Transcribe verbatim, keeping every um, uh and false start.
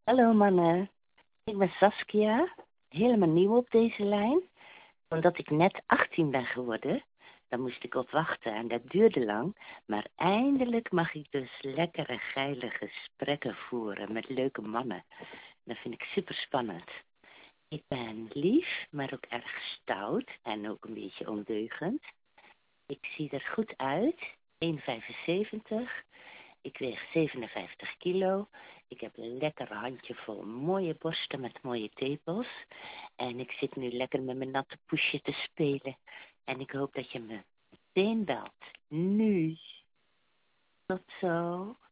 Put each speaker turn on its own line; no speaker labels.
Hallo mannen, ik ben Saskia, helemaal nieuw op deze lijn. Omdat ik net achttien ben geworden, dan moest ik op wachten en dat duurde lang. Maar eindelijk mag ik dus lekkere geile gesprekken voeren met leuke mannen. Dat vind ik super spannend. Ik ben lief, maar ook erg stout en ook een beetje ondeugend. Ik zie er goed uit, één komma vijfenzeventig. Ik weeg zevenenvijftig kilo. Ik heb een lekker handje vol mooie borsten met mooie tepels. En ik zit nu lekker met mijn natte poesje te spelen. En ik hoop dat je me meteen belt. Nu. Tot zo.